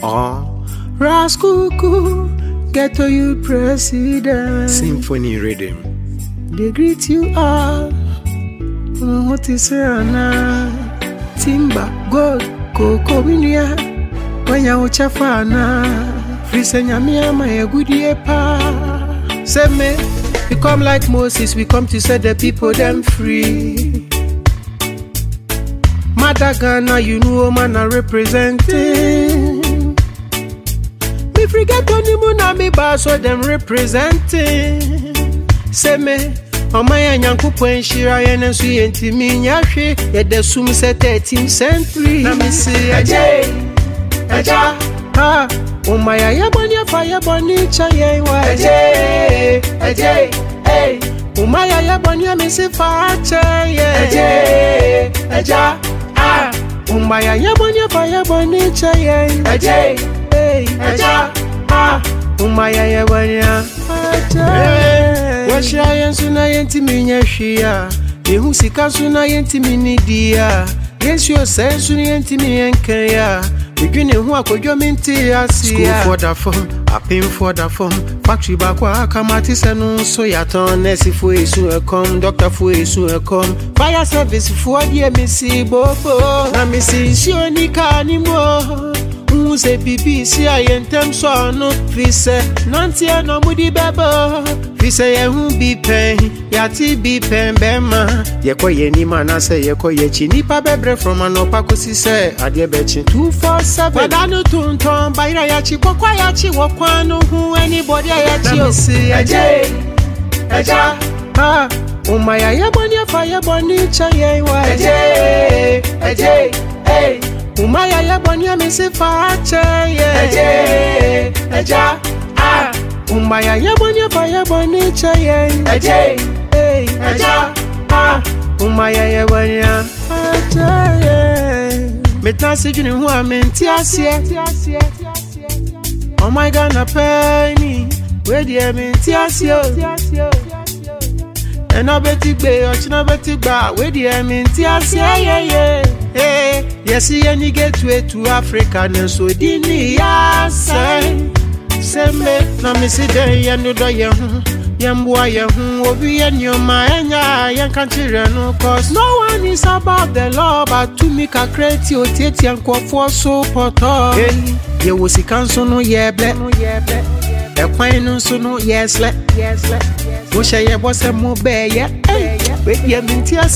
Raskuku, Ghetto Youth President. Symphony Rhythm. They greet you all. What is Anna? Timba, Gold, Coco Minia. When you watch a fana, Frisenya Miama, a good year pa. Say me, we come like Moses, we come to set the people them free. Madagana, you know, man, I representing. Me forget only Muna me boss, so them representing. Say me, on my Yankupo and Shira and Sweet Yashi, yet the Sum said 13th century. Let me see Aja, oh my Ayabonia fire bonicha, Aja, oh my Ayabonia missy fache, Aja, oh my Ayabonia fire bonicha, Aja, oh my Ayabonia. Washi suna yenti minya shia Yehu sika suna yenti minidia Yesu yose suna yenti miyenkaya Begini huwa kujwa minti asia School for the form, apping for the form Factory bakwa kamati senu so yaton Nesi fue isu ekom, doctor fue isu ekom Fire service fue die misi bobo Na misi shioni kanimo Use BBC ayentem so no Fise nanti no mudi bebo Fise ye hu bi pen Yati bi pen bema Yeko ye ni mana se yeko ye chi Nipa bebre from anopa kosi se Adye bechi 247 Wadanu tunton Baira yachi Kwa yachi Wakwanu hu anybody yachi Na misi Aja Umaya yeboni fire boni cha yewa Aja Umaya yeboni misi fache Aja Umaya yeboni fire boni cha yewa Aja Umaya yeboni fache Metansi juni huwa menti asye Oh my God na penny Where the menti asye And I bet you be or china bet you ba where the menti asye Yes, you get to Africa, and so didn't ya say, me, na missy day, and do young boy, young be in your mind, young country, no cause no one is above the law, but to make a create your tate and call for so poto. You was a council, no, yeah, black, a quine, so no, yes, wish I was a more bear, yeah, with your mintias,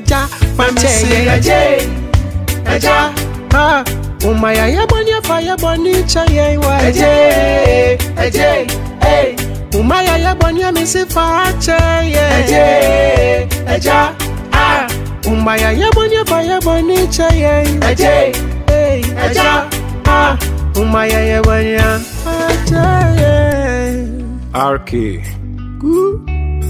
Aja, Umaya yabonia fire bonicha yewa Aja, Umaya yabonia misi fache Aja, Umaya yabonia fire bonicha yewa Aja, Umaya yabonia fache RK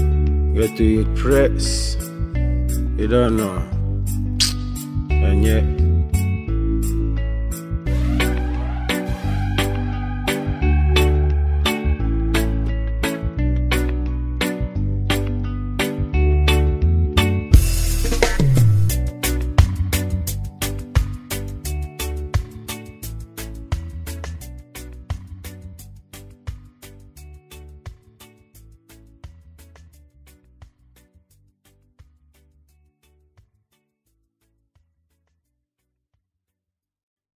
Get to your press. You don't know. And yet